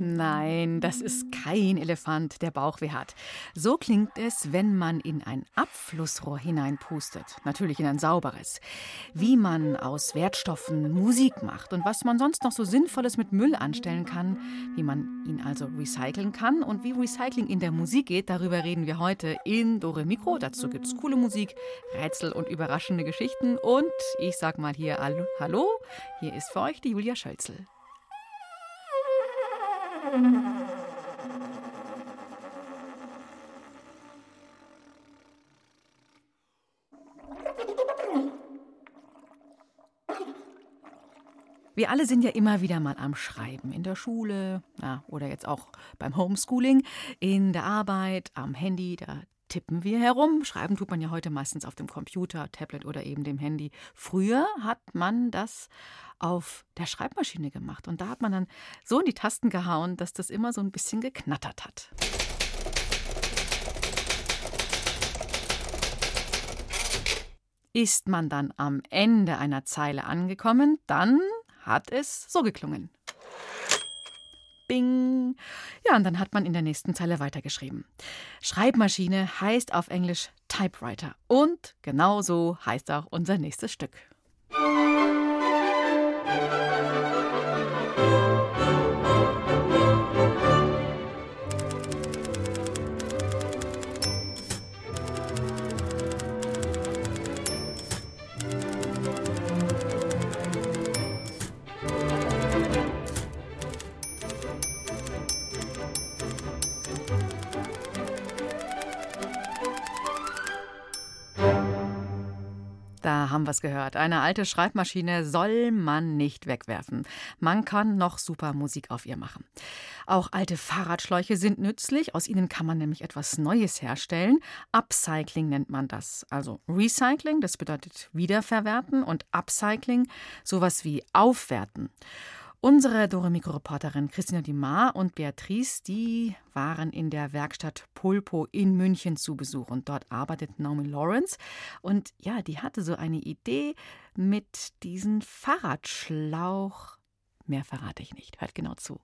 Nein, das ist kein Elefant, der Bauchweh hat. So klingt es, wenn man in ein Abflussrohr hineinpustet. Natürlich in ein sauberes. Wie man aus Wertstoffen Musik macht und was man sonst noch so Sinnvolles mit Müll anstellen kann, wie man ihn also recyceln kann und wie Recycling in der Musik geht, darüber reden wir heute in Dore Mikro. Dazu gibt's coole Musik, Rätsel und überraschende Geschichten. Und ich sag mal hier Hallo, hier ist für euch die Julia Schölzel. Wir alle sind ja immer wieder mal am Schreiben. In der Schule, oder jetzt auch beim Homeschooling, in der Arbeit, am Handy, da tippen wir herum. Schreiben tut man ja heute meistens auf dem Computer, Tablet oder eben dem Handy. Früher hat man das auf der Schreibmaschine gemacht. Und da hat man dann so in die Tasten gehauen, dass das immer so ein bisschen geknattert hat. Ist man dann am Ende einer Zeile angekommen, dann hat es so geklungen. Bing. Ja, und dann hat man in der nächsten Zeile weitergeschrieben. Schreibmaschine heißt auf Englisch Typewriter. Und genau so heißt auch unser nächstes Stück. Da haben wir es gehört. Eine alte Schreibmaschine soll man nicht wegwerfen. Man kann noch super Musik auf ihr machen. Auch alte Fahrradschläuche sind nützlich. Aus ihnen kann man nämlich etwas Neues herstellen. Upcycling nennt man das. Also Recycling, das bedeutet wiederverwerten, und Upcycling, sowas wie aufwerten. Unsere Dore Mikro-Reporterin Christina Dimar und Beatrice, die waren in der Werkstatt Pulpo in München zu Besuch. Und dort arbeitet Naomi Lawrence. Und ja, die hatte so eine Idee mit diesem Fahrradschlauch. Mehr verrate ich nicht. Hört genau zu.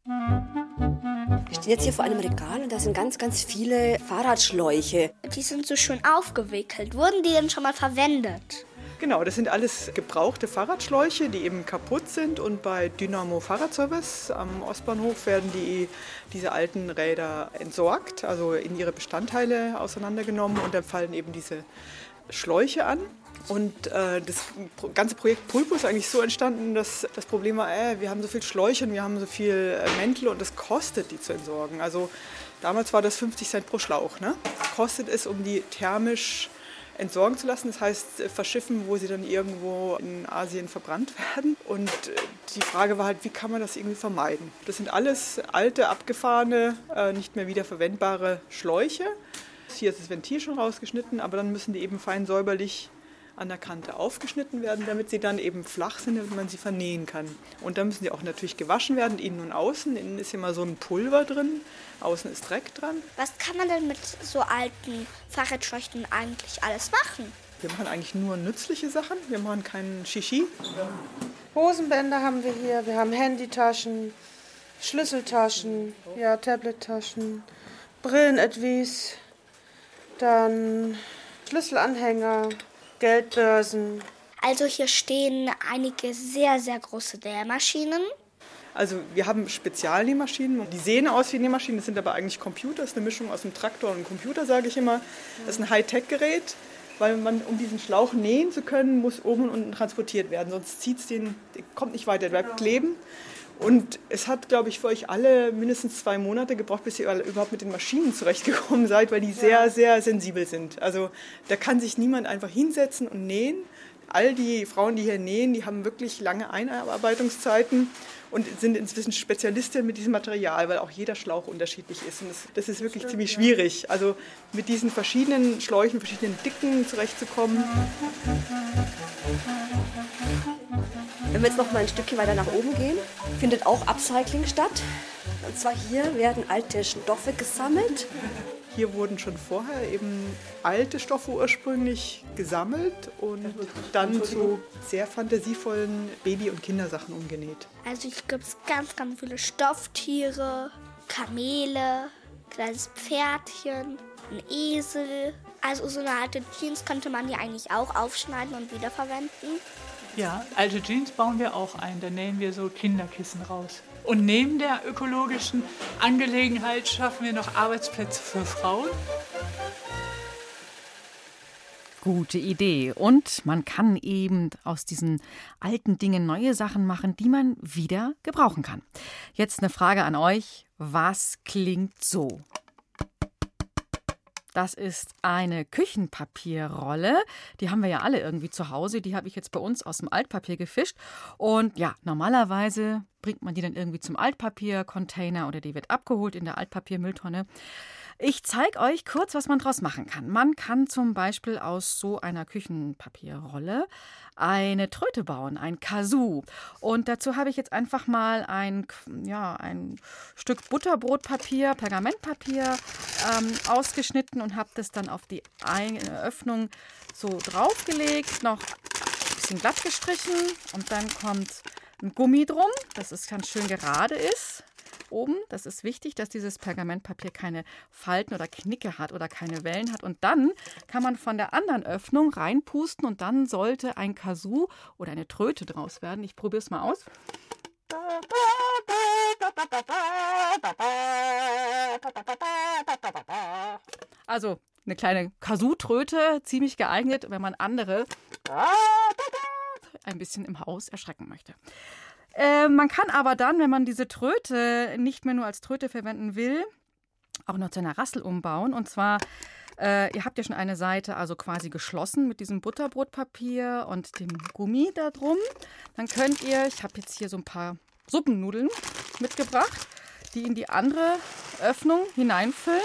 Ich stehe jetzt hier vor einem Regal und da sind ganz, ganz viele Fahrradschläuche. Die sind so schön aufgewickelt. Wurden die denn schon mal verwendet? Genau, das sind alles gebrauchte Fahrradschläuche, die eben kaputt sind, und bei Dynamo Fahrradservice am Ostbahnhof werden diese alten Räder entsorgt, also in ihre Bestandteile auseinandergenommen, und dann fallen eben diese Schläuche an. Und das ganze Projekt Pulpo ist eigentlich so entstanden, dass das Problem war, wir haben so viel Schläuche und wir haben so viel Mäntel und das kostet, die zu entsorgen. Also damals war das 50 Cent pro Schlauch, ne? Kostet es, um die thermisch entsorgen zu lassen, das heißt verschiffen, wo sie dann irgendwo in Asien verbrannt werden. Und die Frage war halt, wie kann man das irgendwie vermeiden? Das sind alles alte, abgefahrene, nicht mehr wiederverwendbare Schläuche. Hier ist das Ventil schon rausgeschnitten, aber dann müssen die eben fein säuberlich an der Kante aufgeschnitten werden, damit sie dann eben flach sind, damit man sie vernähen kann. Und dann müssen sie auch natürlich gewaschen werden, innen und außen. Innen ist immer so ein Pulver drin, außen ist Dreck dran. Was kann man denn mit so alten Fahrradschläuchen eigentlich alles machen? Wir machen eigentlich nur nützliche Sachen, wir machen keinen Shishi. Hosenbänder haben wir hier, wir haben Handytaschen, Schlüsseltaschen, Tablettaschen, Brillenetwies, dann Schlüsselanhänger, Geldbörsen. Also hier stehen einige sehr, sehr große Nähmaschinen. Also wir haben Spezialnähmaschinen, die sehen aus wie Nähmaschinen, das sind aber eigentlich Computer, das ist eine Mischung aus einem Traktor und einem Computer, sage ich immer. Das ist ein Hightech-Gerät, weil man, um diesen Schlauch nähen zu können, muss oben und unten transportiert werden, sonst der kommt nicht weiter, der bleibt kleben. Und es hat, glaube ich, für euch alle mindestens 2 Monate gebraucht, bis ihr überhaupt mit den Maschinen zurechtgekommen seid, weil die sehr, sehr sensibel sind. Also da kann sich niemand einfach hinsetzen und nähen. All die Frauen, die hier nähen, die haben wirklich lange Einarbeitungszeiten und sind inzwischen Spezialistinnen mit diesem Material, weil auch jeder Schlauch unterschiedlich ist. Und das ist wirklich ziemlich schwierig, also mit diesen verschiedenen Schläuchen, verschiedenen Dicken zurechtzukommen. Wenn wir jetzt noch mal ein Stückchen weiter nach oben gehen, findet auch Upcycling statt. Und zwar hier werden alte Stoffe gesammelt. hier wurden schon vorher eben alte Stoffe ursprünglich gesammelt und dann zu sehr fantasievollen Baby- und Kindersachen umgenäht. Also hier gibt es ganz, ganz viele Stofftiere, Kamele, kleines Pferdchen, ein Esel. Also so eine alte Jeans könnte man hier eigentlich auch aufschneiden und wiederverwenden. Ja, alte Jeans bauen wir auch ein. Da nähen wir so Kinderkissen raus. Und neben der ökologischen Angelegenheit schaffen wir noch Arbeitsplätze für Frauen. Gute Idee. Und man kann eben aus diesen alten Dingen neue Sachen machen, die man wieder gebrauchen kann. Jetzt eine Frage an euch. Was klingt so? Das ist eine Küchenpapierrolle. Die haben wir ja alle irgendwie zu Hause. Die habe ich jetzt bei uns aus dem Altpapier gefischt. Und ja, normalerweise bringt man die dann irgendwie zum Altpapiercontainer oder die wird abgeholt in der Altpapiermülltonne. Ich zeige euch kurz, was man daraus machen kann. Man kann zum Beispiel aus so einer Küchenpapierrolle eine Tröte bauen, ein Kazoo. Und dazu habe ich jetzt einfach mal ein Stück Butterbrotpapier, Pergamentpapier ausgeschnitten und habe das dann auf die Öffnung so draufgelegt, noch ein bisschen glatt gestrichen und dann kommt ein Gummi drum, dass es ganz schön gerade ist. Oben, das ist wichtig, dass dieses Pergamentpapier keine Falten oder Knicke hat oder keine Wellen hat. Und dann kann man von der anderen Öffnung reinpusten und dann sollte ein Kazoo oder eine Tröte draus werden. Ich probiere es mal aus. Also eine kleine Kazoo-Tröte, ziemlich geeignet, wenn man andere ein bisschen im Haus erschrecken möchte. Man kann aber dann, wenn man diese Tröte nicht mehr nur als Tröte verwenden will, auch noch zu einer Rassel umbauen. Und zwar, ihr habt ja schon eine Seite also quasi geschlossen mit diesem Butterbrotpapier und dem Gummi da drum. Dann könnt ihr, ich habe jetzt hier so ein paar Suppennudeln mitgebracht, die in die andere Öffnung hineinfüllen.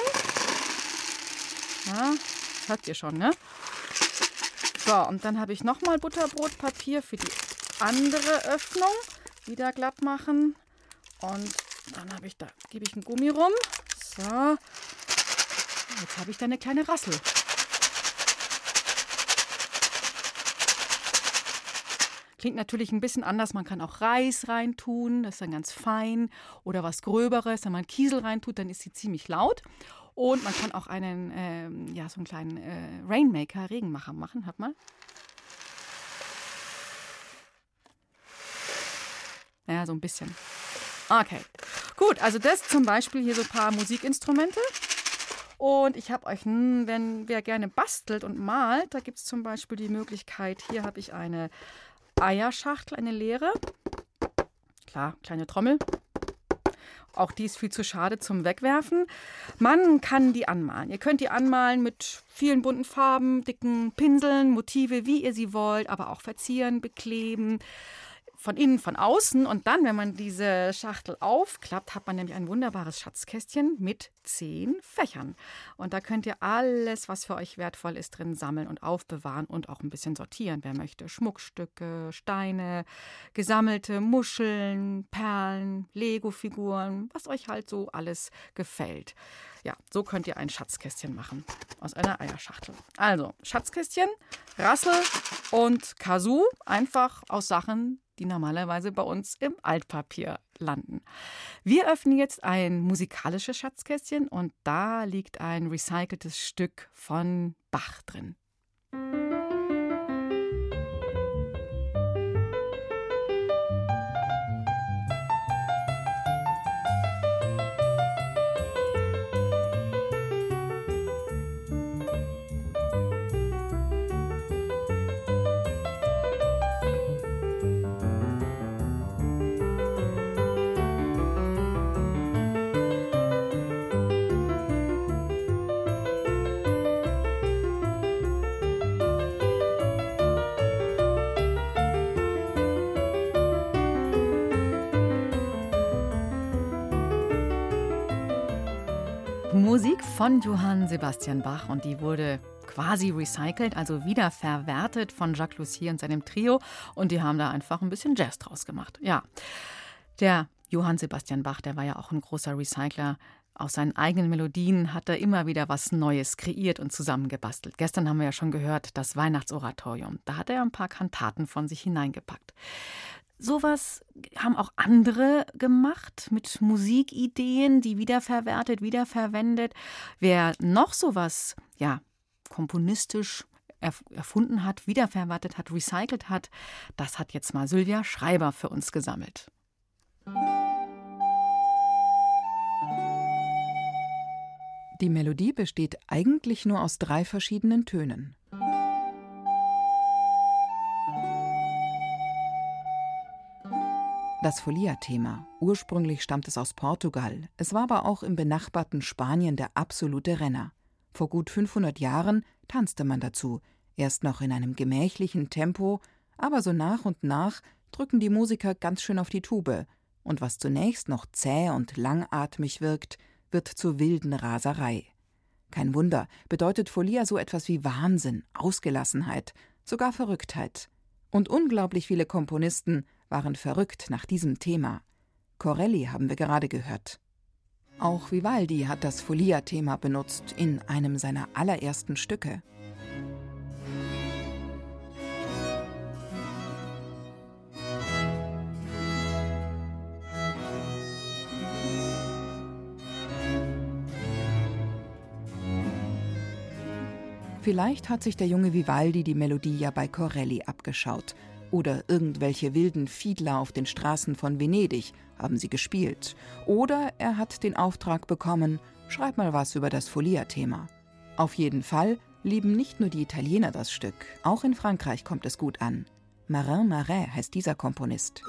Ja, hört ihr schon, ne? So, und dann habe ich nochmal Butterbrotpapier für die andere Öffnung. Wieder glatt machen und dann gebe ich einen Gummi rum. So, jetzt habe ich da eine kleine Rassel. Klingt natürlich ein bisschen anders. Man kann auch Reis reintun, das ist dann ganz fein. Oder was Gröberes, wenn man Kiesel reintut, dann ist sie ziemlich laut. Und man kann auch so einen kleinen Rainmaker, Regenmacher machen. Hört mal. Ja, so ein bisschen. Okay, gut, also das zum Beispiel hier so ein paar Musikinstrumente. Und ich habe euch, wenn wer gerne bastelt und malt, da gibt es zum Beispiel die Möglichkeit, hier habe ich eine Eierschachtel, eine leere. Klar, kleine Trommel. Auch die ist viel zu schade zum Wegwerfen. Man kann die anmalen. Ihr könnt die anmalen mit vielen bunten Farben, dicken Pinseln, Motive, wie ihr sie wollt, aber auch verzieren, bekleben. Von innen, von außen. Und dann, wenn man diese Schachtel aufklappt, hat man nämlich ein wunderbares Schatzkästchen mit 10 Fächern. Und da könnt ihr alles, was für euch wertvoll ist, drin sammeln und aufbewahren und auch ein bisschen sortieren. Wer möchte Schmuckstücke, Steine, gesammelte Muscheln, Perlen, Lego-Figuren, was euch halt so alles gefällt. Ja, so könnt ihr ein Schatzkästchen machen aus einer Eierschachtel. Also, Schatzkästchen, Rassel und Kazoo, einfach aus Sachen, die normalerweise bei uns im Altpapier landen. Wir öffnen jetzt ein musikalisches Schatzkästchen und da liegt ein recyceltes Stück von Bach drin. Musik von Johann Sebastian Bach und die wurde quasi recycelt, also wiederverwertet von Jacques Lussier und seinem Trio und die haben da einfach ein bisschen Jazz draus gemacht. Ja, der Johann Sebastian Bach, der war ja auch ein großer Recycler. Aus seinen eigenen Melodien hat er immer wieder was Neues kreiert und zusammengebastelt. Gestern haben wir ja schon gehört, das Weihnachtsoratorium. Da hat er ein paar Kantaten von sich hineingepackt. Sowas haben auch andere gemacht mit Musikideen, die wiederverwertet, wiederverwendet. Wer noch sowas, komponistisch erfunden hat, wiederverwertet hat, recycelt hat, das hat jetzt mal Sylvia Schreiber für uns gesammelt. Die Melodie besteht eigentlich nur aus 3 verschiedenen Tönen. Das Folia-Thema. Ursprünglich stammt es aus Portugal. Es war aber auch im benachbarten Spanien der absolute Renner. Vor gut 500 Jahren tanzte man dazu. Erst noch in einem gemächlichen Tempo, aber so nach und nach drücken die Musiker ganz schön auf die Tube. Und was zunächst noch zäh und langatmig wirkt, wird zur wilden Raserei. Kein Wunder, bedeutet Folia so etwas wie Wahnsinn, Ausgelassenheit, sogar Verrücktheit. Und unglaublich viele Komponisten waren verrückt nach diesem Thema. Corelli haben wir gerade gehört. Auch Vivaldi hat das Folia-Thema benutzt in einem seiner allerersten Stücke. Vielleicht hat sich der junge Vivaldi die Melodie ja bei Corelli abgeschaut. Oder irgendwelche wilden Fiedler auf den Straßen von Venedig haben sie gespielt. Oder er hat den Auftrag bekommen, schreib mal was über das Folia-Thema. Auf jeden Fall lieben nicht nur die Italiener das Stück, auch in Frankreich kommt es gut an. Marin Marais heißt dieser Komponist.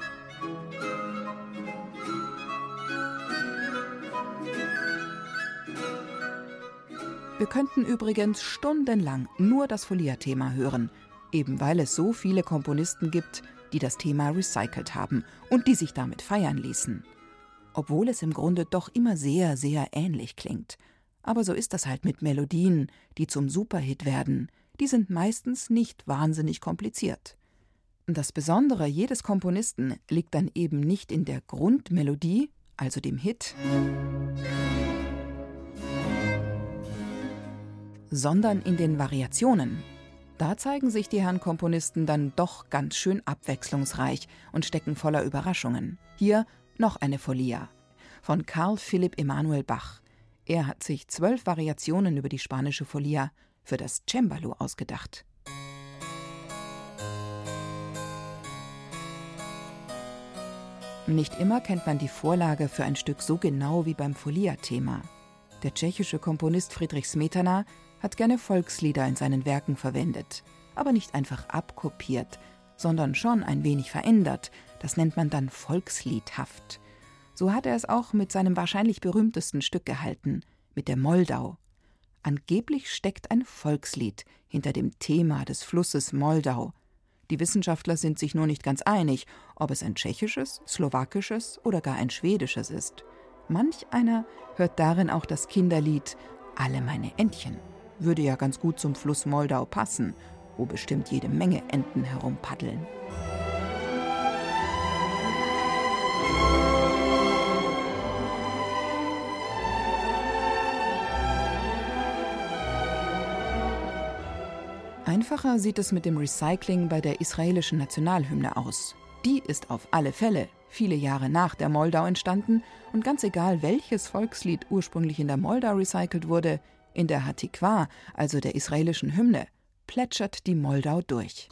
Wir könnten übrigens stundenlang nur das Folia-Thema hören, eben weil es so viele Komponisten gibt, die das Thema recycelt haben und die sich damit feiern ließen. Obwohl es im Grunde doch immer sehr, sehr ähnlich klingt. Aber so ist das halt mit Melodien, die zum Superhit werden. Die sind meistens nicht wahnsinnig kompliziert. Das Besondere jedes Komponisten liegt dann eben nicht in der Grundmelodie, also dem Hit, sondern in den Variationen. Da zeigen sich die Herren Komponisten dann doch ganz schön abwechslungsreich und stecken voller Überraschungen. Hier noch eine Folia von Carl Philipp Emanuel Bach. Er hat sich 12 Variationen über die spanische Folia für das Cembalo ausgedacht. Nicht immer kennt man die Vorlage für ein Stück so genau wie beim Folia-Thema. Der tschechische Komponist Friedrich Smetana hat gerne Volkslieder in seinen Werken verwendet, aber nicht einfach abkopiert, sondern schon ein wenig verändert. Das nennt man dann volksliedhaft. So hat er es auch mit seinem wahrscheinlich berühmtesten Stück gehalten, mit der Moldau. Angeblich steckt ein Volkslied hinter dem Thema des Flusses Moldau. Die Wissenschaftler sind sich nur nicht ganz einig, ob es ein tschechisches, slowakisches oder gar ein schwedisches ist. Manch einer hört darin auch das Kinderlied »Alle meine Entchen«. Würde ja ganz gut zum Fluss Moldau passen, wo bestimmt jede Menge Enten herumpaddeln. Einfacher sieht es mit dem Recycling bei der israelischen Nationalhymne aus. Die ist auf alle Fälle viele Jahre nach der Moldau entstanden und ganz egal, welches Volkslied ursprünglich in der Moldau recycelt wurde, in der Hatikwa, also der israelischen Hymne, plätschert die Moldau durch.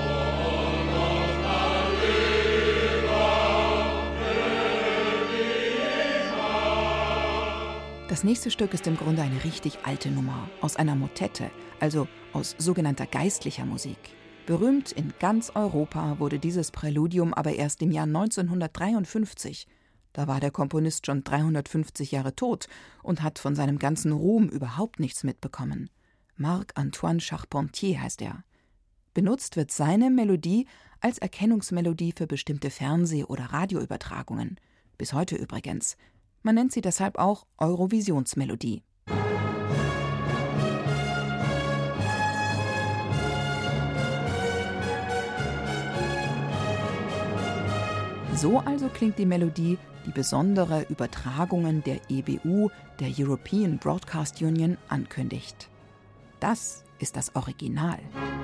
Das nächste Stück ist im Grunde eine richtig alte Nummer, aus einer Motette, also aus sogenannter geistlicher Musik. Berühmt in ganz Europa wurde dieses Präludium aber erst im Jahr 1953. Da war der Komponist schon 350 Jahre tot und hat von seinem ganzen Ruhm überhaupt nichts mitbekommen. Marc-Antoine Charpentier heißt er. Benutzt wird seine Melodie als Erkennungsmelodie für bestimmte Fernseh- oder Radioübertragungen. Bis heute übrigens. Man nennt sie deshalb auch Eurovisionsmelodie. So also klingt die Melodie, die besondere Übertragungen der EBU, der European Broadcast Union, ankündigt. Das ist das Original.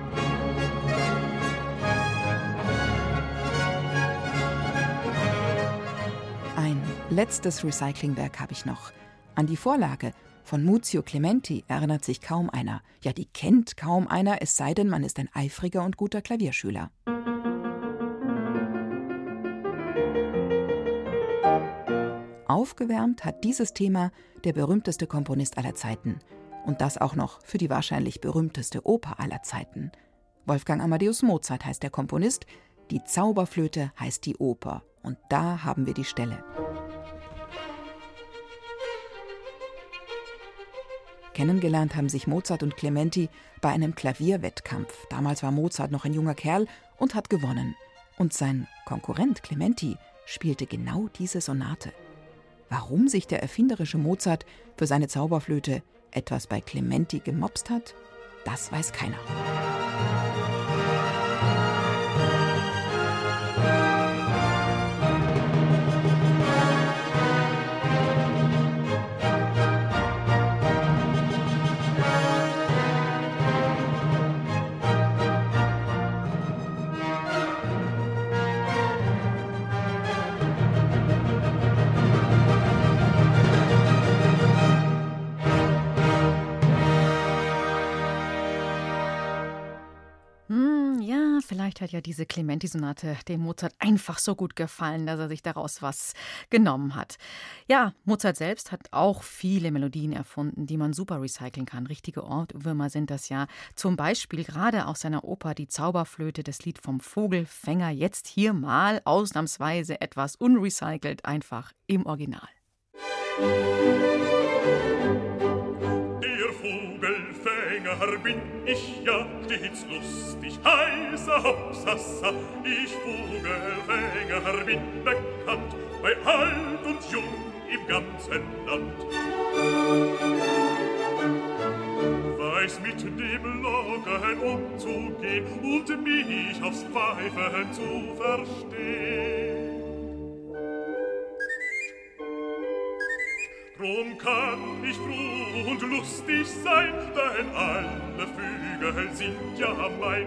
Ein letztes Recyclingwerk habe ich noch. An die Vorlage von Muzio Clementi erinnert sich kaum einer. Ja, die kennt kaum einer, es sei denn, man ist ein eifriger und guter Klavierschüler. Aufgewärmt hat dieses Thema der berühmteste Komponist aller Zeiten. Und das auch noch für die wahrscheinlich berühmteste Oper aller Zeiten. Wolfgang Amadeus Mozart heißt der Komponist, die Zauberflöte heißt die Oper. Und da haben wir die Stelle. Kennengelernt haben sich Mozart und Clementi bei einem Klavierwettkampf. Damals war Mozart noch ein junger Kerl und hat gewonnen. Und sein Konkurrent Clementi spielte genau diese Sonate. Warum sich der erfinderische Mozart für seine Zauberflöte etwas bei Clementi gemopst hat, das weiß keiner. Vielleicht hat ja diese Clementi-Sonate dem Mozart einfach so gut gefallen, dass er sich daraus was genommen hat. Ja, Mozart selbst hat auch viele Melodien erfunden, die man super recyceln kann. Richtige Ohrwürmer sind das ja. Zum Beispiel gerade aus seiner Oper Die Zauberflöte, das Lied vom Vogelfänger. Jetzt hier mal ausnahmsweise etwas unrecycelt, einfach im Original. Bin ich ja stets lustig, heißer Hopsassa, ich Vogelfänger bin bekannt, bei alt und jung im ganzen Land. Weiß mit dem Locken umzugehen und mich aufs Pfeifen zu verstehen. Drum kann ich froh und lustig sein, denn alle Vögel sind ja mein.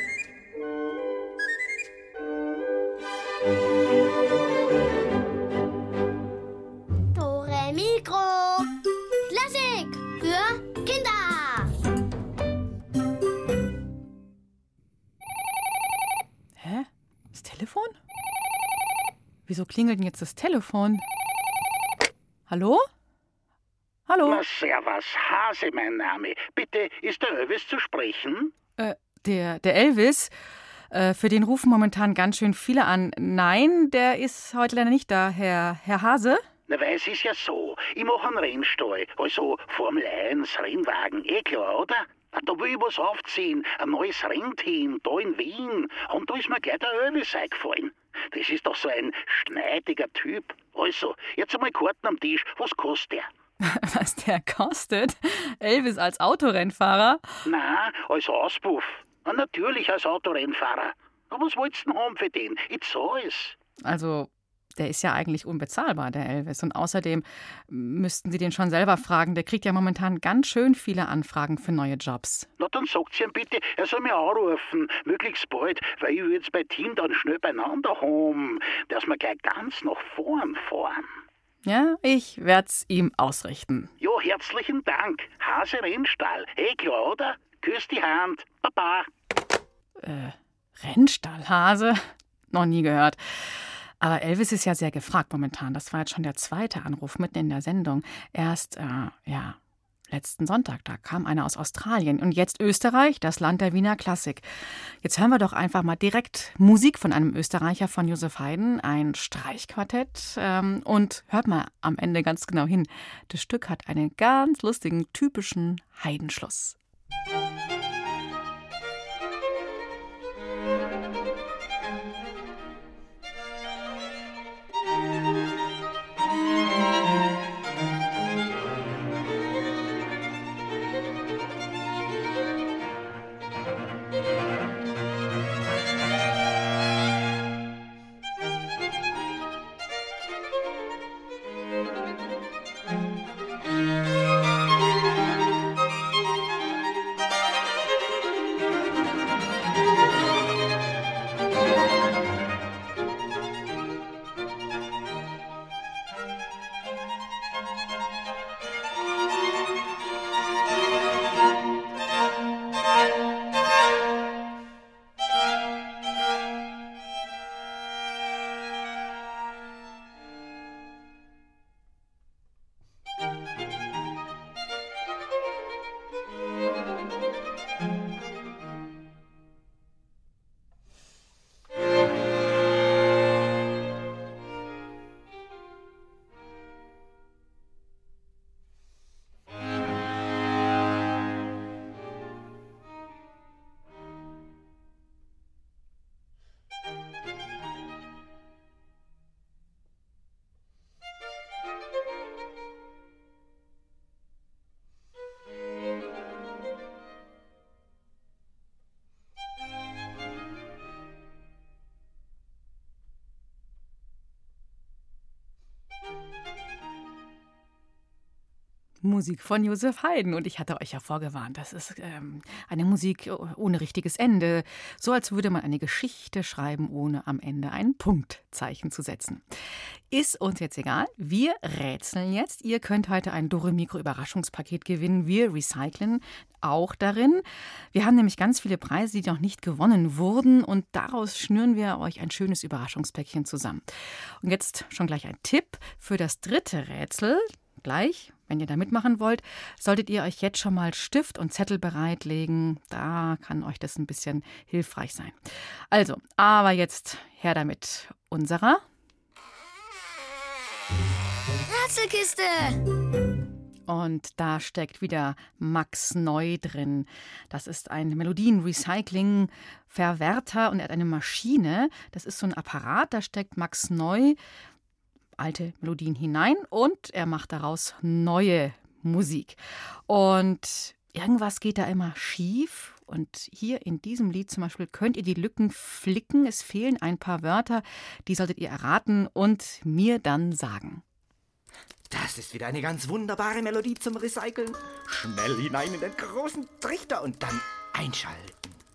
Dore Mikro. Klassik für Kinder. Hä? Das Telefon? Wieso klingelt denn jetzt das Telefon? Hallo? Hallo? Na, servus, Hase mein Name. Bitte, ist der Elvis zu sprechen? Der Elvis? Für den rufen momentan ganz schön viele an. Nein, der ist heute leider nicht da, Herr Hase. Na, weil es ist ja so, ich mache einen Rennstall, also Formel 1, Rennwagen, klar, oder? Da will ich was aufziehen, ein neues Rennteam, da in Wien. Und da ist mir gleich der Elvis eingefallen. Das ist doch so ein schneidiger Typ. Also, jetzt einmal Karten am Tisch, was kostet der? Was der kostet? Elvis als Autorennfahrer? Na, als Auspuff. Na, natürlich als Autorennfahrer. Aber was wollt's denn haben für den? Ich zahl's. Also, der ist ja eigentlich unbezahlbar, der Elvis. Und außerdem müssten Sie den schon selber fragen. Der kriegt ja momentan ganz schön viele Anfragen für neue Jobs. Na, dann sagt sie ihm bitte, er soll mich anrufen, möglichst bald, weil ich will jetzt bei Team dann schnell beieinander haben, dass wir gleich ganz nach vorn fahren. Ja, ich werd's ihm ausrichten. Ja, herzlichen Dank. Hase Rennstall. Klar, oder? Küss die Hand. Baba. Rennstallhase? Noch nie gehört. Aber Elvis ist ja sehr gefragt momentan. Das war jetzt schon der zweite Anruf mitten in der Sendung. Erst, letzten Sonntag, da kam einer aus Australien. Und jetzt Österreich, das Land der Wiener Klassik. Jetzt hören wir doch einfach mal direkt Musik von einem Österreicher, von Josef Haydn, ein Streichquartett. Und hört mal am Ende ganz genau hin. Das Stück hat einen ganz lustigen, typischen Haydn-Schluss. Musik von Josef Haydn. Und ich hatte euch ja vorgewarnt, das ist eine Musik ohne richtiges Ende. So als würde man eine Geschichte schreiben, ohne am Ende ein Punktzeichen zu setzen. Ist uns jetzt egal. Wir rätseln jetzt. Ihr könnt heute ein Dore Mikro Überraschungspaket gewinnen. Wir recyceln auch darin. Wir haben nämlich ganz viele Preise, die noch nicht gewonnen wurden. Und daraus schnüren wir euch ein schönes Überraschungspäckchen zusammen. Und jetzt schon gleich ein Tipp für das dritte Rätsel. Gleich, wenn ihr da mitmachen wollt, solltet ihr euch jetzt schon mal Stift und Zettel bereitlegen. Da kann euch das ein bisschen hilfreich sein. Also, aber jetzt her damit. Unserer Rätselkiste! Und da steckt wieder Max Neu drin. Das ist ein Melodienrecycling-Verwerter und er hat eine Maschine. Das ist so ein Apparat, da steckt Max Neu alte Melodien hinein und er macht daraus neue Musik. Und irgendwas geht da immer schief. Und hier in diesem Lied zum Beispiel könnt ihr die Lücken flicken. Es fehlen ein paar Wörter, die solltet ihr erraten und mir dann sagen. Das ist wieder eine ganz wunderbare Melodie zum Recyceln. Schnell hinein in den großen Trichter und dann einschalten.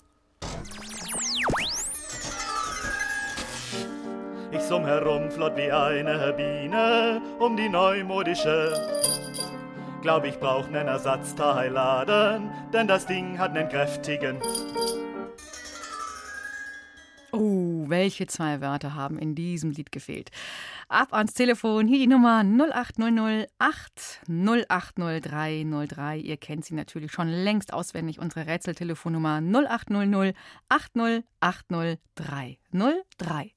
Ich summ herum flott wie eine Biene um die neumodische. Glaub, ich brauch nen Ersatzteilladen, denn das Ding hat nen kräftigen. Oh, welche zwei Wörter haben in diesem Lied gefehlt? Ab ans Telefon, hier die Nummer 0800 8080303. Ihr kennt sie natürlich schon längst auswendig, unsere Rätseltelefonnummer 0800 8080303.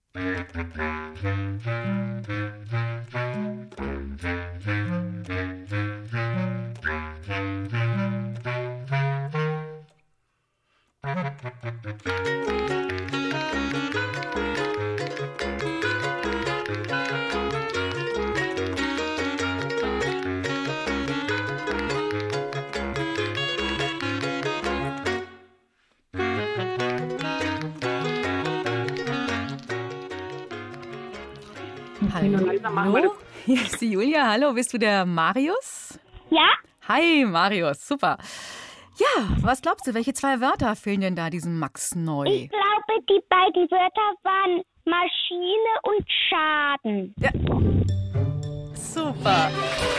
Hallo, hier ist die Julia. Hallo, bist du der Marius? Ja? Hi, Marius, super. Ja, was glaubst du, welche zwei Wörter fehlen denn da diesem Max Neu? Ich glaube, die beiden Wörter waren Maschine und Schaden. Ja. Super.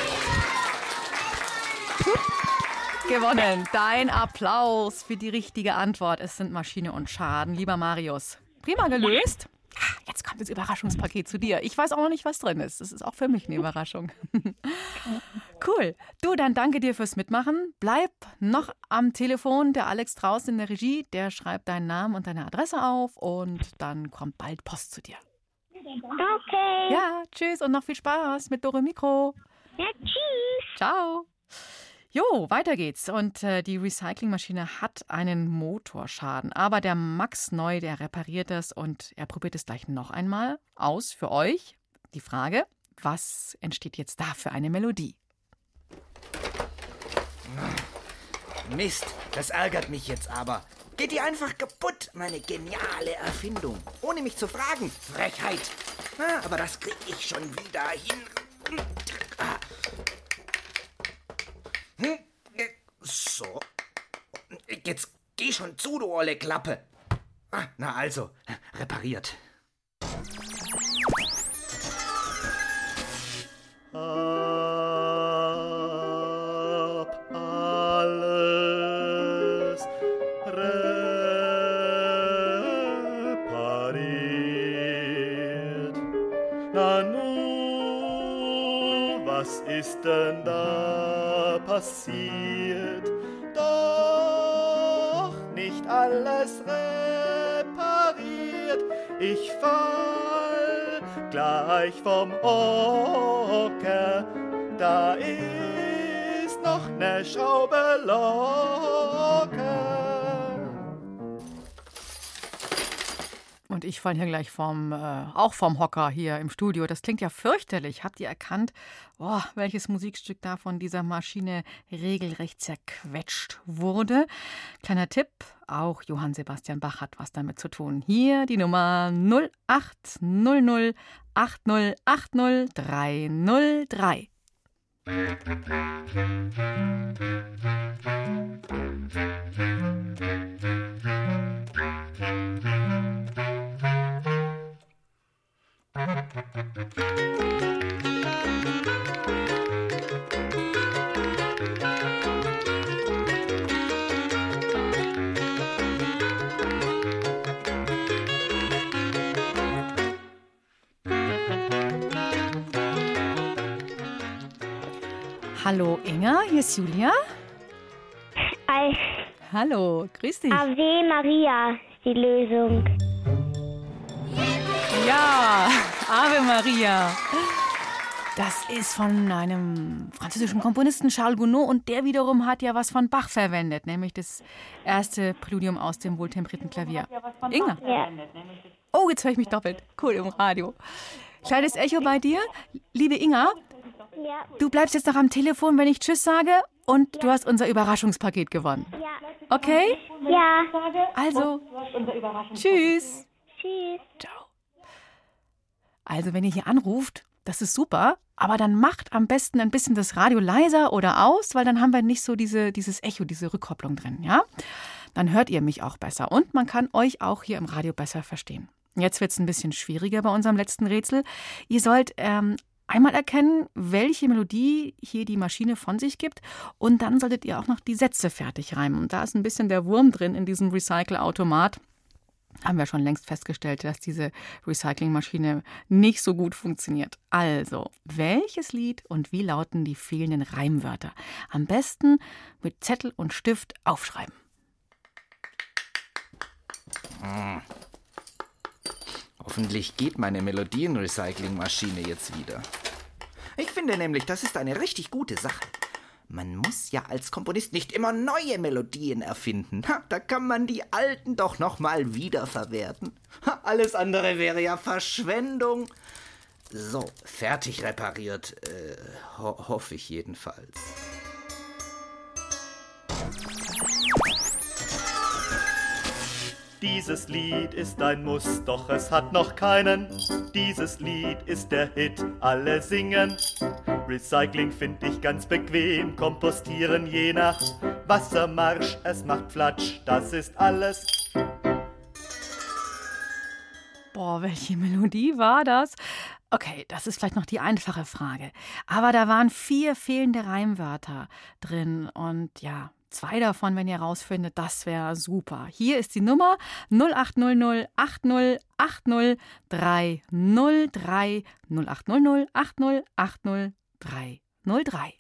Gewonnen. Dein Applaus für die richtige Antwort. Es sind Maschine und Schaden, lieber Marius. Prima gelöst. Jetzt kommt das Überraschungspaket zu dir. Ich weiß auch noch nicht, was drin ist. Das ist auch für mich eine Überraschung. Cool. Du, dann danke dir fürs Mitmachen. Bleib noch am Telefon. Der Alex draußen in der Regie, der schreibt deinen Namen und deine Adresse auf und dann kommt bald Post zu dir. Okay. Ja, tschüss und noch viel Spaß mit Dore Mikro. Ja, tschüss. Ciao. Jo, weiter geht's. Und die Recyclingmaschine hat einen Motorschaden. Aber der Max Neu, der repariert das und er probiert es gleich noch einmal aus für euch. Die Frage, was entsteht jetzt da für eine Melodie? Mist, das ärgert mich jetzt aber. Geht die einfach kaputt, meine geniale Erfindung. Ohne mich zu fragen. Frechheit. Na, aber das krieg ich schon wieder hin. So. Jetzt geh schon zu, du olle Klappe. Na also, repariert. Hab alles repariert. Na nu, was ist denn da passiert? Doch nicht alles repariert. Ich fall gleich vom Hocker. Da ist noch ne Schraube locker. Und ich falle hier gleich auch vom Hocker hier im Studio. Das klingt ja fürchterlich. Habt ihr erkannt, welches Musikstück da von dieser Maschine regelrecht zerquetscht wurde? Kleiner Tipp, auch Johann Sebastian Bach hat was damit zu tun. Hier die Nummer 0800 8080303. Hallo Inga, hier ist Julia. Hi. Hallo, grüß dich. Ave Maria ist die Lösung. Ja, Ave Maria. Das ist von einem französischen Komponisten, Charles Gounod, und der wiederum hat ja was von Bach verwendet, nämlich das erste Präludium aus dem wohltemperierten Klavier. Inga? Ja. Oh, jetzt höre ich mich doppelt. Cool, im Radio. Kleines Echo bei dir. Liebe Inga, Ja. du bleibst jetzt noch am Telefon, wenn ich Tschüss sage, und du hast unser Überraschungspaket gewonnen. Ja. Okay? Ja. Also, tschüss. Tschüss. Ciao. Also, wenn ihr hier anruft, das ist super, aber dann macht am besten ein bisschen das Radio leiser oder aus, weil dann haben wir nicht so dieses Echo, diese Rückkopplung drin, ja? Dann hört ihr mich auch besser und man kann euch auch hier im Radio besser verstehen. Jetzt wird es ein bisschen schwieriger bei unserem letzten Rätsel. Ihr sollt einmal erkennen, welche Melodie hier die Maschine von sich gibt, und dann solltet ihr auch noch die Sätze fertig reimen. Und da ist ein bisschen der Wurm drin in diesem Recycle-Automat. Haben wir schon längst festgestellt, dass diese Recyclingmaschine nicht so gut funktioniert. Also, welches Lied und wie lauten die fehlenden Reimwörter? Am besten mit Zettel und Stift aufschreiben. Hoffentlich geht meine Melodien-Recycling-Maschine jetzt wieder. Ich finde nämlich, das ist eine richtig gute Sache. Man muss ja als Komponist nicht immer neue Melodien erfinden. Da kann man die alten doch noch mal wiederverwerten. Alles andere wäre ja Verschwendung. So, fertig repariert. Hoffe ich jedenfalls. Dieses Lied ist ein Muss, doch es hat noch keinen. Dieses Lied ist der Hit, alle singen. Recycling find ich ganz bequem, kompostieren je nach Wassermarsch. Es macht Flatsch, das ist alles. Boah, welche Melodie war das? Okay, das ist vielleicht noch die einfache Frage. Aber da waren 4 fehlende Reimwörter drin und ja, 2 davon, wenn ihr rausfindet, das wäre super. Hier ist die Nummer 0800 80 80 303 0800 80 80 303.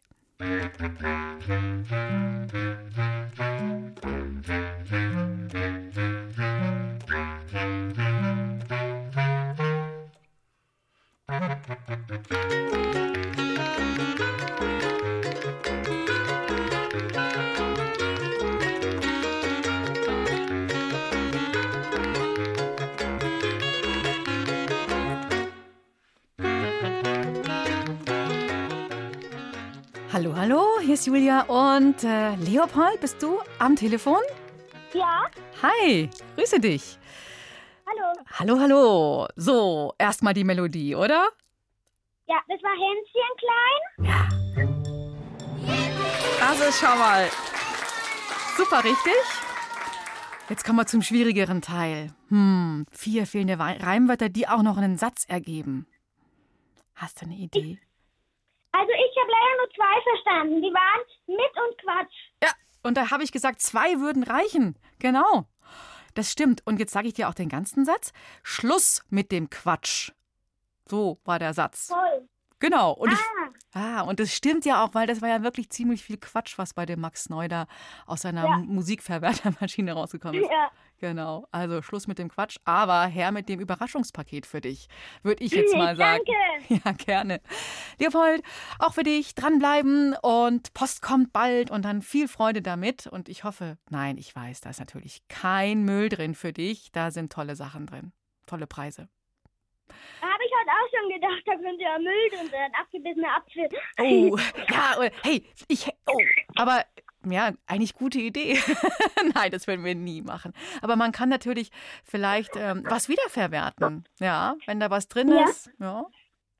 Hallo, hallo, hier ist Julia und Leopold, bist du am Telefon? Ja. Hi, grüße dich. Hallo. Hallo, hallo. So, erstmal die Melodie, oder? Ja, das war Hänschen klein. Das ist schon mal super richtig. Jetzt kommen wir zum schwierigeren Teil. 4 fehlende Reimwörter, die auch noch einen Satz ergeben. Hast du eine Idee? Also ich habe leider nur 2 verstanden. Die waren mit und Quatsch. Ja, und da habe ich gesagt, 2 würden reichen. Genau. Das stimmt. Und jetzt sage ich dir auch den ganzen Satz. Schluss mit dem Quatsch. So war der Satz. Toll. Genau. Und und das stimmt ja auch, weil das war ja wirklich ziemlich viel Quatsch, was bei dem Max Neu da aus seiner Musikverwertermaschine rausgekommen ist. Ja. Genau. Also Schluss mit dem Quatsch, aber her mit dem Überraschungspaket für dich, würde ich jetzt mal sagen. Danke. Ja, gerne. Leopold, auch für dich dranbleiben und Post kommt bald und dann viel Freude damit. Und ich hoffe, nein, ich weiß, da ist natürlich kein Müll drin für dich. Da sind tolle Sachen drin. Tolle Preise. Habe ich heute auch schon gedacht, da könnte ja Müll drin sein. Abgebissener Apfel. Oh, ja, hey, aber ja, eigentlich gute Idee. Nein, das würden wir nie machen. Aber man kann natürlich vielleicht was wiederverwerten. Ja, wenn da was drin ist. Ja.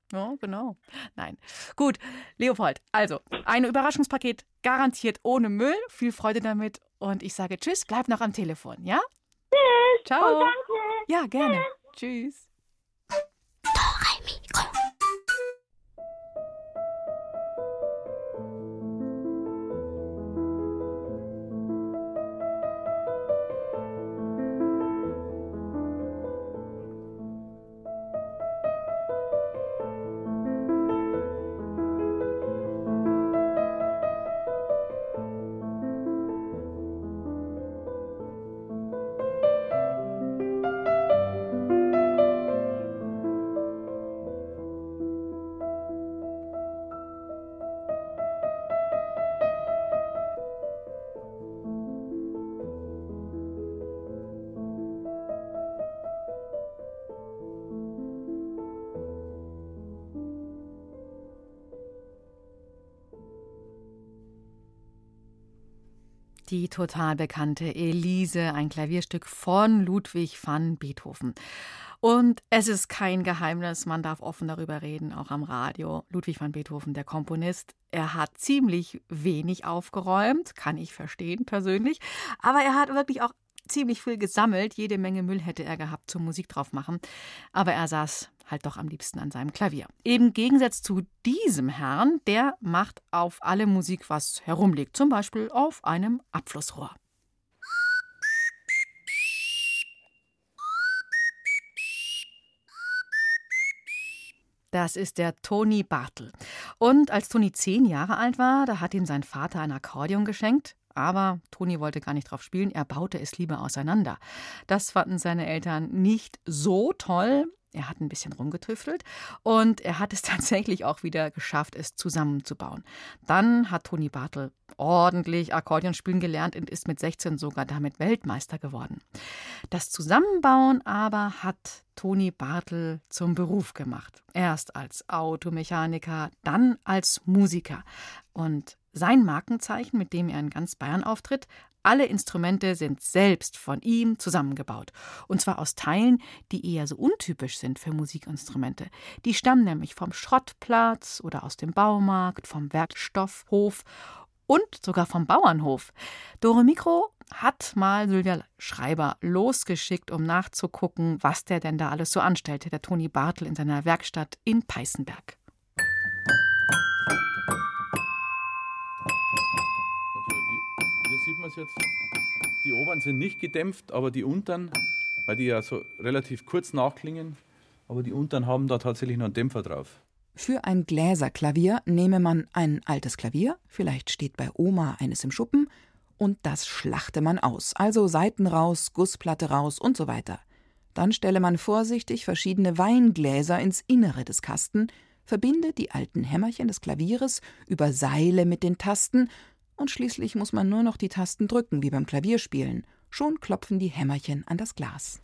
Ja, genau. Nein. Gut, Leopold, also ein Überraschungspaket garantiert ohne Müll. Viel Freude damit und ich sage tschüss, bleib noch am Telefon, ja? Tschüss. Ciao. Und danke. Ja, gerne. Tschüss. Die total bekannte Elise, ein Klavierstück von Ludwig van Beethoven. Und es ist kein Geheimnis, man darf offen darüber reden, auch am Radio. Ludwig van Beethoven, der Komponist, er hat ziemlich wenig aufgeräumt, kann ich verstehen persönlich, aber er hat wirklich auch ziemlich viel gesammelt. Jede Menge Müll hätte er gehabt zum Musik drauf machen. Aber er saß halt doch am liebsten an seinem Klavier. Im Gegensatz zu diesem Herrn, der macht auf alle Musik, was herumliegt. Zum Beispiel auf einem Abflussrohr. Das ist der Toni Bartel. Und als Toni 10 Jahre alt war, da hat ihm sein Vater ein Akkordeon geschenkt. Aber Toni wollte gar nicht drauf spielen, er baute es lieber auseinander. Das fanden seine Eltern nicht so toll. Er hat ein bisschen rumgetüftelt und er hat es tatsächlich auch wieder geschafft, es zusammenzubauen. Dann hat Toni Bartel ordentlich Akkordeon spielen gelernt und ist mit 16 sogar damit Weltmeister geworden. Das Zusammenbauen aber hat Toni Bartel zum Beruf gemacht. Erst als Automechaniker, dann als Musiker. Und sein Markenzeichen, mit dem er in ganz Bayern auftritt, alle Instrumente sind selbst von ihm zusammengebaut. Und zwar aus Teilen, die eher so untypisch sind für Musikinstrumente. Die stammen nämlich vom Schrottplatz oder aus dem Baumarkt, vom Werkstoffhof und sogar vom Bauernhof. Dore Mikro hat mal Sylvia Schreiber losgeschickt, um nachzugucken, was der denn da alles so anstellte, der Toni Bartel in seiner Werkstatt in Peißenberg. Hier sieht man es jetzt. Die oberen sind nicht gedämpft, aber die unteren, weil die ja so relativ kurz nachklingen, aber die unteren haben da tatsächlich noch einen Dämpfer drauf. Für ein Gläserklavier nehme man ein altes Klavier, vielleicht steht bei Oma eines im Schuppen, und das schlachte man aus, also Saiten raus, Gussplatte raus und so weiter. Dann stelle man vorsichtig verschiedene Weingläser ins Innere des Kasten, verbinde die alten Hämmerchen des Klavieres über Seile mit den Tasten und schließlich muss man nur noch die Tasten drücken, wie beim Klavierspielen. Schon klopfen die Hämmerchen an das Glas.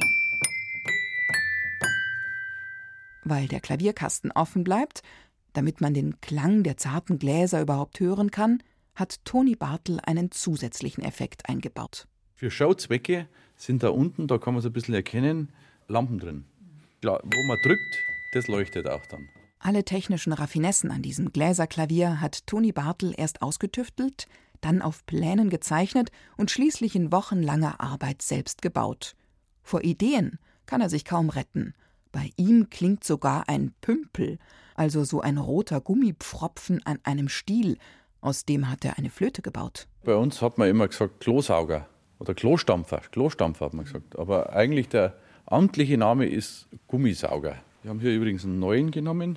Weil der Klavierkasten offen bleibt, damit man den Klang der zarten Gläser überhaupt hören kann, hat Toni Bartel einen zusätzlichen Effekt eingebaut. Für Schauzwecke sind da unten, da kann man es ein bisschen erkennen, Lampen drin. Klar, wo man drückt, das leuchtet auch dann. Alle technischen Raffinessen an diesem Gläserklavier hat Toni Bartel erst ausgetüftelt, dann auf Plänen gezeichnet und schließlich in wochenlanger Arbeit selbst gebaut. Vor Ideen kann er sich kaum retten. Bei ihm klingt sogar ein Pümpel, also so ein roter Gummipfropfen an einem Stiel. Aus dem hat er eine Flöte gebaut. Bei uns hat man immer gesagt Klosauger oder Klostampfer. Klostampfer hat man gesagt. Aber eigentlich der amtliche Name ist Gummisauger. Wir haben hier übrigens einen neuen genommen.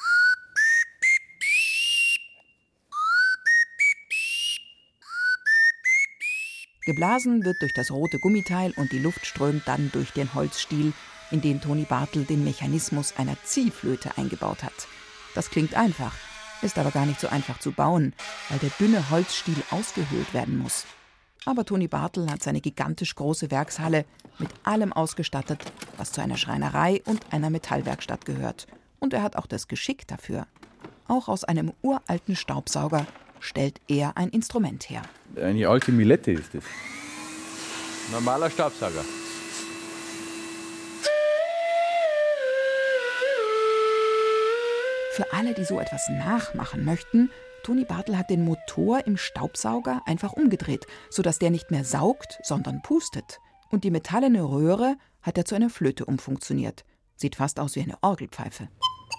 Geblasen wird durch das rote Gummiteil und die Luft strömt dann durch den Holzstiel, in den Toni Bartel den Mechanismus einer Ziehflöte eingebaut hat. Das klingt einfach, ist aber gar nicht so einfach zu bauen, weil der dünne Holzstiel ausgehöhlt werden muss. Aber Toni Bartel hat seine gigantisch große Werkshalle mit allem ausgestattet, was zu einer Schreinerei und einer Metallwerkstatt gehört. Und er hat auch das Geschick dafür. Auch aus einem uralten Staubsauger stellt er ein Instrument her. Eine alte Milette ist das. Normaler Staubsauger. für alle, die so etwas nachmachen möchten, Toni Bartel hat den Motor im Staubsauger einfach umgedreht, sodass der nicht mehr saugt, sondern pustet. Und die metallene Röhre hat er zu einer Flöte umfunktioniert. Sieht fast aus wie eine Orgelpfeife.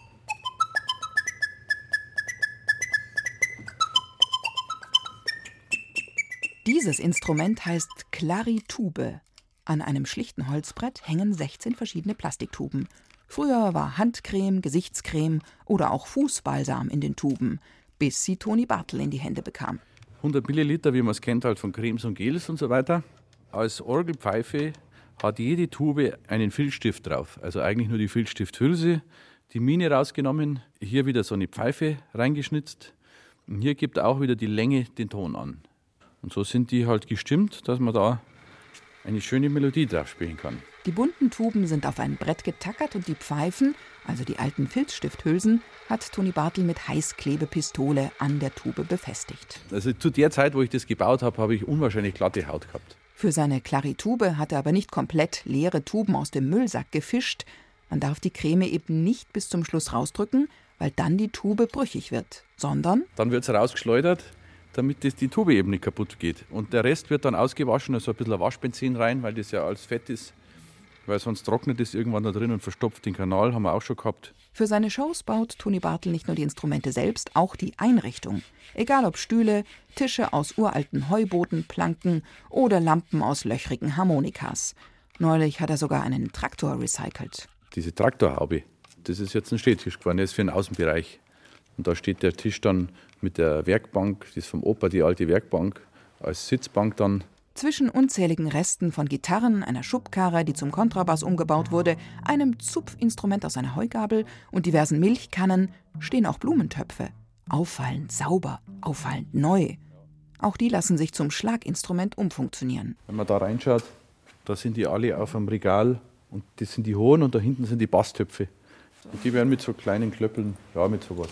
Dieses Instrument heißt Klaritube. An einem schlichten Holzbrett hängen 16 verschiedene Plastiktuben. Früher war Handcreme, Gesichtscreme oder auch Fußbalsam in den Tuben, bis sie Toni Bartel in die Hände bekam. 100 Milliliter, wie man es kennt, halt von Cremes und Gels und so weiter. Als Orgelpfeife hat jede Tube einen Filzstift drauf. Also eigentlich nur die Filzstifthülse, die Mine rausgenommen, hier wieder so eine Pfeife reingeschnitzt. Und hier gibt auch wieder die Länge den Ton an. Und so sind die halt gestimmt, dass man da eine schöne Melodie drauf spielen kann. Die bunten Tuben sind auf ein Brett getackert und die Pfeifen, also die alten Filzstifthülsen, hat Toni Bartel mit Heißklebepistole an der Tube befestigt. Also zu der Zeit, wo ich das gebaut habe, habe ich unwahrscheinlich glatte Haut gehabt. Für seine Klaritube hat er aber nicht komplett leere Tuben aus dem Müllsack gefischt. Man darf die Creme eben nicht bis zum Schluss rausdrücken, weil dann die Tube brüchig wird, sondern dann wird es rausgeschleudert, damit die Tube eben nicht kaputt geht. Und der Rest wird dann ausgewaschen, also ein bisschen Waschbenzin rein, weil das ja alles Fett ist. Weil sonst trocknet es irgendwann da drin und verstopft den Kanal, haben wir auch schon gehabt. Für seine Shows baut Toni Bartel nicht nur die Instrumente selbst, auch die Einrichtung. Egal ob Stühle, Tische aus uralten Heubodenplanken oder Lampen aus löchrigen Harmonikas. Neulich hat er sogar einen Traktor recycelt. Diese Traktorhaube, das ist jetzt ein Stehtisch geworden, der ist für den Außenbereich. Und da steht der Tisch dann mit der Werkbank, das ist vom Opa die alte Werkbank, als Sitzbank dann. Zwischen unzähligen Resten von Gitarren, einer Schubkarre, die zum Kontrabass umgebaut wurde, einem Zupfinstrument aus einer Heugabel und diversen Milchkannen stehen auch Blumentöpfe. Auffallend sauber, auffallend neu. Auch die lassen sich zum Schlaginstrument umfunktionieren. Wenn man da reinschaut, da sind die alle auf einem Regal und das sind die hohen und da hinten sind die Basstöpfe. Und die werden mit so kleinen Klöppeln, ja, mit sowas.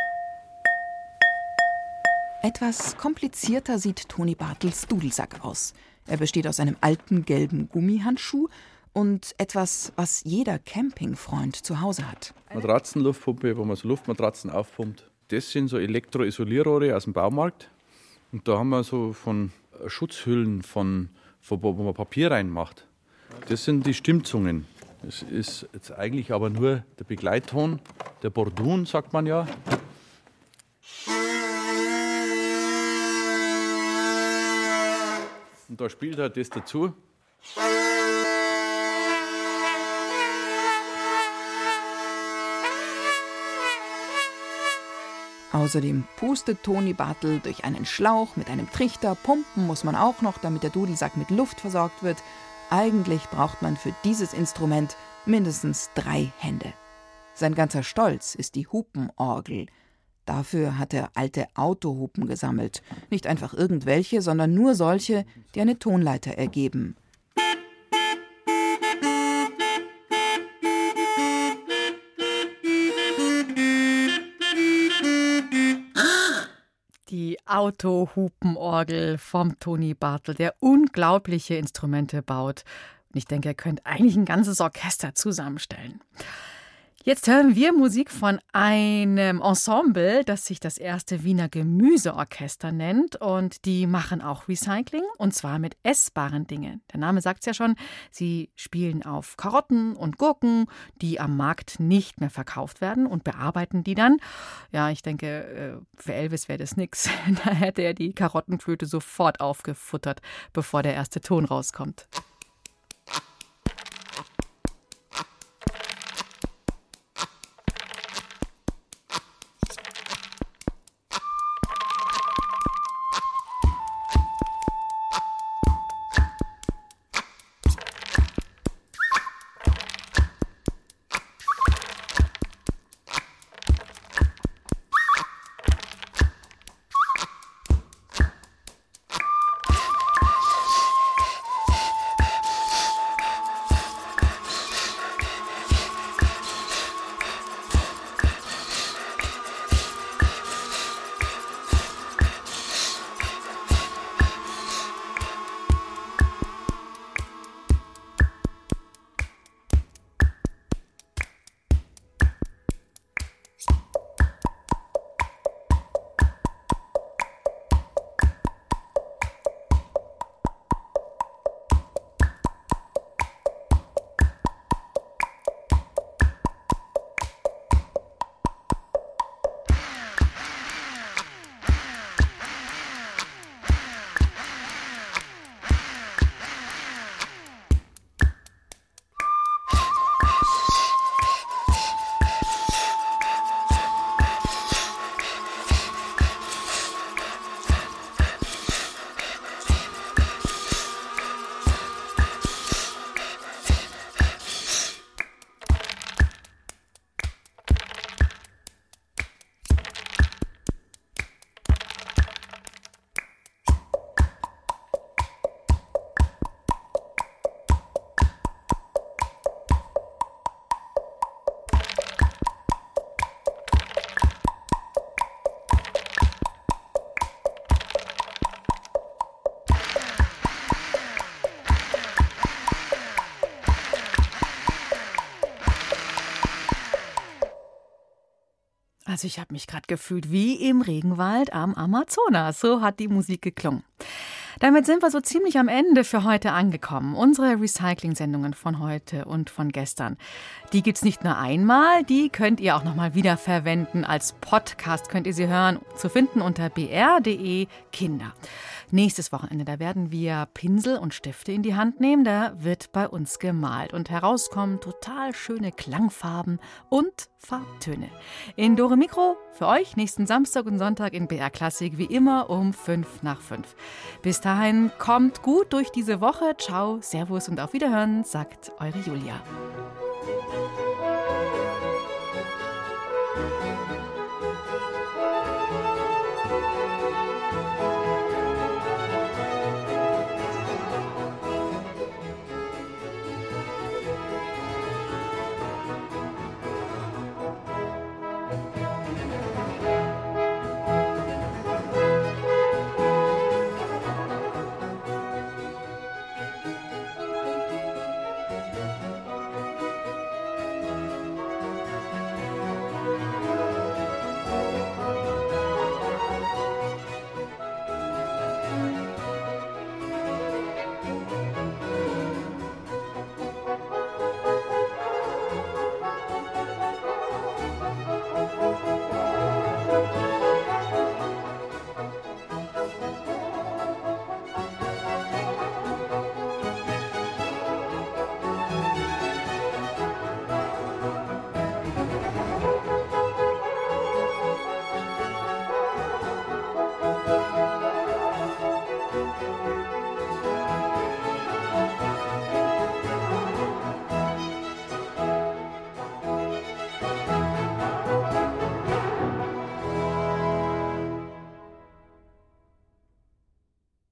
Etwas komplizierter sieht Toni Bartels Dudelsack aus. Er besteht aus einem alten gelben Gummihandschuh und etwas, was jeder Campingfreund zu Hause hat. Matratzenluftpumpe, wo man so Luftmatratzen aufpumpt. Das sind so Elektroisolierrohre aus dem Baumarkt. Und da haben wir so von Schutzhüllen, wo man Papier reinmacht. Das sind die Stimmzungen. Das ist jetzt eigentlich aber nur der Begleitton, der Bordun, sagt man ja. Und da spielt halt das dazu. Außerdem pustet Toni Bartel durch einen Schlauch mit einem Trichter. Pumpen muss man auch noch, damit der Dudelsack mit Luft versorgt wird. Eigentlich braucht man für dieses Instrument mindestens 3 Hände. Sein ganzer Stolz ist die Hupenorgel. Dafür hat er alte Autohupen gesammelt. Nicht einfach irgendwelche, sondern nur solche, die eine Tonleiter ergeben. Die Autohupenorgel vom Toni Bartel, der unglaubliche Instrumente baut. Und ich denke, er könnte eigentlich ein ganzes Orchester zusammenstellen. Jetzt hören wir Musik von einem Ensemble, das sich das erste Wiener Gemüseorchester nennt. Und die machen auch Recycling, und zwar mit essbaren Dingen. Der Name sagt es ja schon, sie spielen auf Karotten und Gurken, die am Markt nicht mehr verkauft werden, und bearbeiten die dann. Ja, ich denke, für Elvis wäre das nix. Da hätte er die Karottenflöte sofort aufgefuttert, bevor der erste Ton rauskommt. Also ich habe mich gerade gefühlt wie im Regenwald am Amazonas. So hat die Musik geklungen. Damit sind wir so ziemlich am Ende für heute angekommen. Unsere Recycling-Sendungen von heute und von gestern, die gibt's nicht nur einmal, die könnt ihr auch nochmal wiederverwenden. Als Podcast könnt ihr sie hören, zu finden unter br.de Kinder. Nächstes Wochenende, da werden wir Pinsel und Stifte in die Hand nehmen. Da wird bei uns gemalt und herauskommen total schöne Klangfarben und Farbtöne. In Dore Mikro für euch nächsten Samstag und Sonntag in BR Klassik, wie immer um 5:05. Bis dahin, kommt gut durch diese Woche. Ciao, Servus und auf Wiederhören, sagt eure Julia.